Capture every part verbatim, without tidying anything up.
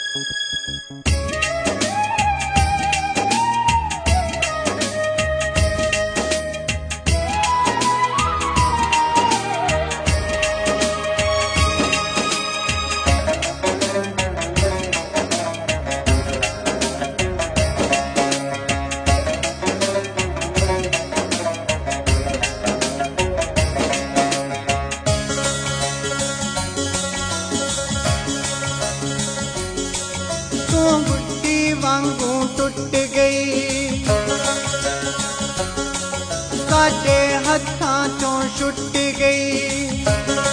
गुड्डी वांगू टुट गई, साडे हत्थां चों छुट गई।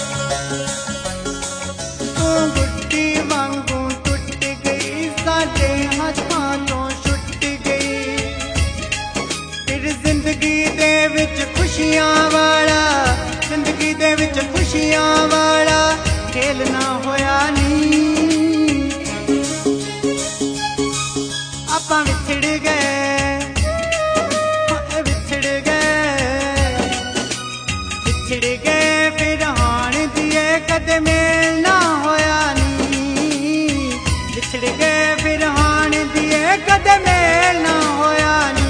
तू गुड्डी वांगू टुट गई, साडे हत्थां चों छुट गई। फिर जिंदगी दे विच खुशियां वाला, जिंदगी दे विच खुशियां वाला खेल ना होया नी। आपां विछड़ गए, विछड़ गए, विछड़ गए फिर हाण दिए कदे मेल ना होया नी। विछड़ गए फिर हाण दिए कदे मेल ना होया नी।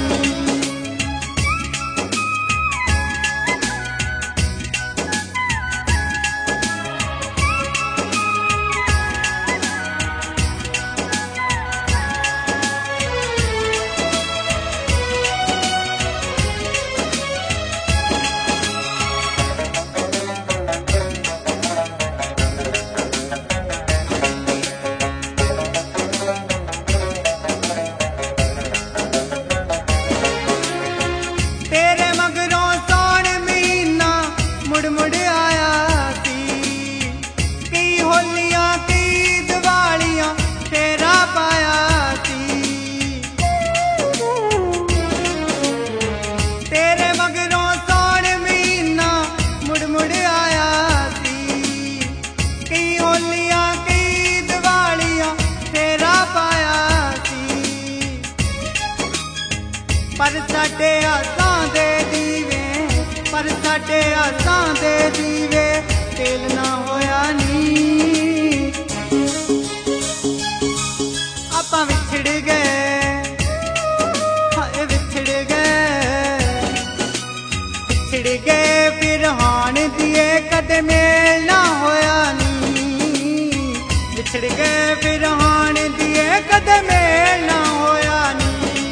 पर साडे आसां दे दीवे, पर साडे आसां दे दीवे तेल ना होया नी। आपां विछड़ गए, हाय विछड़ गए, विछड़ गए फिर हाण दिए कदे मेल ना होया नी। विछड़ गए फिर हाण दिए कदे मेल ना होया नी।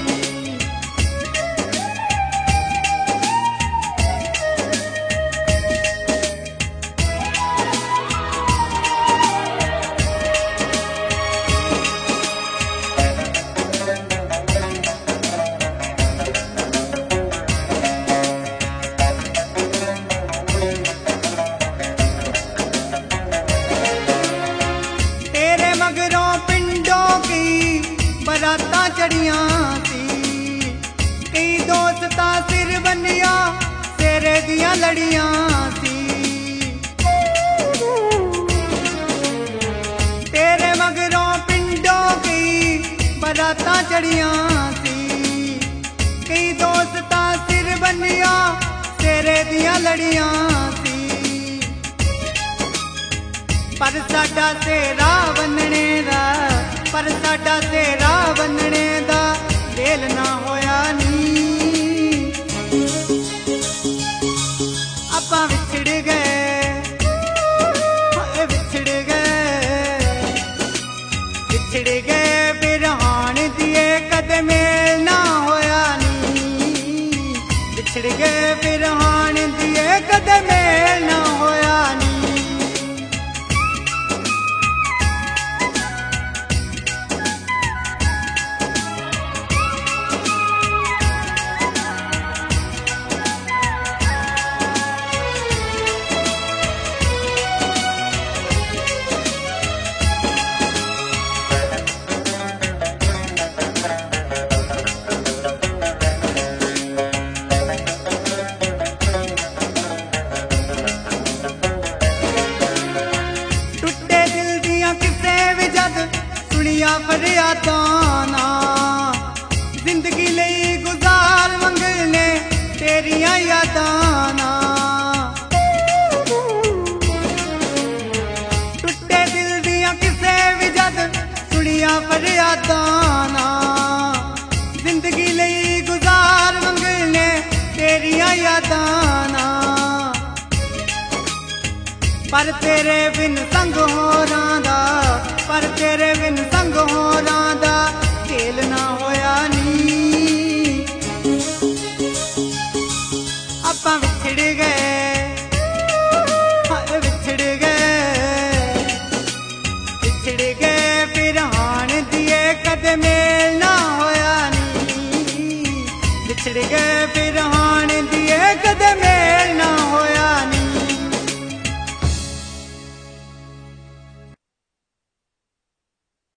बरातां चढ़ियां सी, कई दोस्तां सिर बन्निया तेरे दियां लड़ियां सी। तेरे मगरों पिंडों की बरातां चढ़ियां सी, कई दोस्तां सिर बन्निया तेरे दियां लड़ियां सी। पर साडा तेरा बन्नने दा, पर साडा तेरा बन्नने दा दिल ना होया नी। आपां विछड़ गए, विछड़ गए, विछड़ गए फिर हाण दिए कदे मेल ना होया नी। विछड़ गए फिर हाण दिए कदे मेल ना होया नी। फरियादां ना जिंदगी लई गुजार मंगने तेरियां यादां ना। टुटे दिल दियां किसे भी जद सुनिया पर तेरे बिन संग होरां दा पर तेरे बिन